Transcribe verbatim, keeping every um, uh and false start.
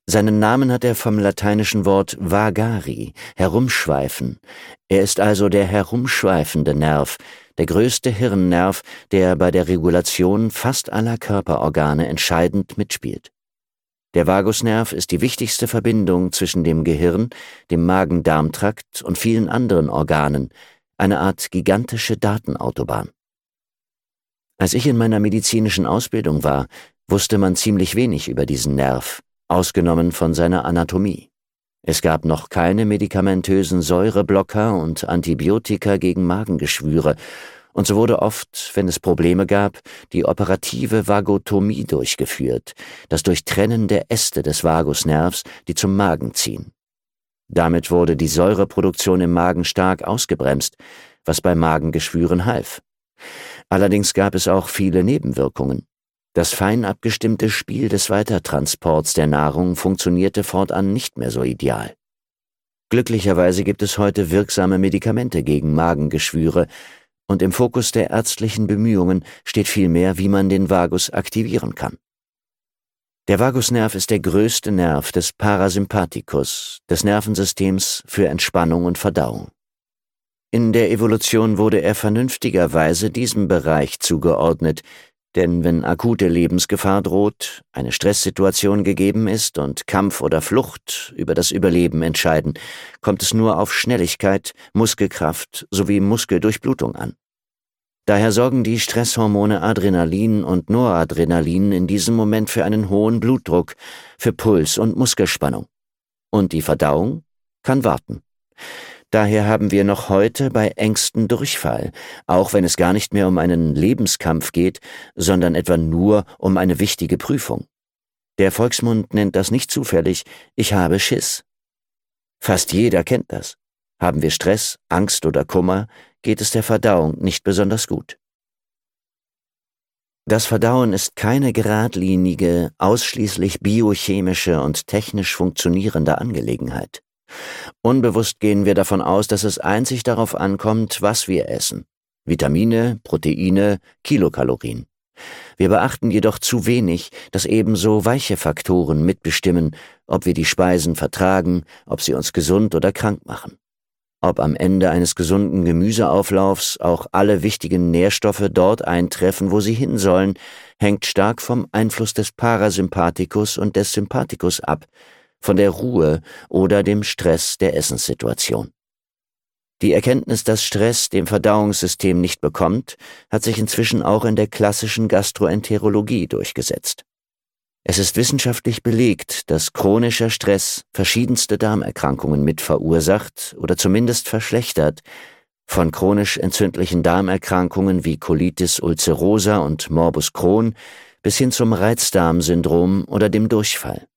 Seinen Namen hat er vom lateinischen Wort vagari, herumschweifen. Er ist also der herumschweifende Nerv, der größte Hirnnerv, der bei der Regulation fast aller Körperorgane entscheidend mitspielt. Der Vagusnerv ist die wichtigste Verbindung zwischen dem Gehirn, dem Magen-Darm-Trakt und vielen anderen Organen, eine Art gigantische Datenautobahn. Als ich in meiner medizinischen Ausbildung war, wusste man ziemlich wenig über diesen Nerv, ausgenommen von seiner Anatomie. Es gab noch keine medikamentösen Säureblocker und Antibiotika gegen Magengeschwüre, und so wurde oft, wenn es Probleme gab, die operative Vagotomie durchgeführt, das Durchtrennen der Äste des Vagusnervs, die zum Magen ziehen. Damit wurde die Säureproduktion im Magen stark ausgebremst, was bei Magengeschwüren half. Allerdings gab es auch viele Nebenwirkungen. Das fein abgestimmte Spiel des Weitertransports der Nahrung funktionierte fortan nicht mehr so ideal. Glücklicherweise gibt es heute wirksame Medikamente gegen Magengeschwüre, und im Fokus der ärztlichen Bemühungen steht vielmehr, wie man den Vagus aktivieren kann. Der Vagusnerv ist der größte Nerv des Parasympathikus, des Nervensystems für Entspannung und Verdauung. In der Evolution wurde er vernünftigerweise diesem Bereich zugeordnet, denn wenn akute Lebensgefahr droht, eine Stresssituation gegeben ist und Kampf oder Flucht über das Überleben entscheiden, kommt es nur auf Schnelligkeit, Muskelkraft sowie Muskeldurchblutung an. Daher sorgen die Stresshormone Adrenalin und Noradrenalin in diesem Moment für einen hohen Blutdruck, für Puls und Muskelspannung. Und die Verdauung kann warten. Daher haben wir noch heute bei Ängsten Durchfall, auch wenn es gar nicht mehr um einen Lebenskampf geht, sondern etwa nur um eine wichtige Prüfung. Der Volksmund nennt das nicht zufällig, ich habe Schiss. Fast jeder kennt das. Haben wir Stress, Angst oder Kummer, geht es der Verdauung nicht besonders gut. Das Verdauen ist keine geradlinige, ausschließlich biochemische und technisch funktionierende Angelegenheit. Unbewusst gehen wir davon aus, dass es einzig darauf ankommt, was wir essen. Vitamine, Proteine, Kilokalorien. Wir beachten jedoch zu wenig, dass ebenso weiche Faktoren mitbestimmen, ob wir die Speisen vertragen, ob sie uns gesund oder krank machen. Ob am Ende eines gesunden Gemüseauflaufs auch alle wichtigen Nährstoffe dort eintreffen, wo sie hin sollen, hängt stark vom Einfluss des Parasympathikus und des Sympathikus ab, von der Ruhe oder dem Stress der Essenssituation. Die Erkenntnis, dass Stress dem Verdauungssystem nicht bekommt, hat sich inzwischen auch in der klassischen Gastroenterologie durchgesetzt. Es ist wissenschaftlich belegt, dass chronischer Stress verschiedenste Darmerkrankungen mit verursacht oder zumindest verschlechtert, von chronisch entzündlichen Darmerkrankungen wie Colitis ulcerosa und Morbus Crohn bis hin zum Reizdarmsyndrom oder dem Durchfall.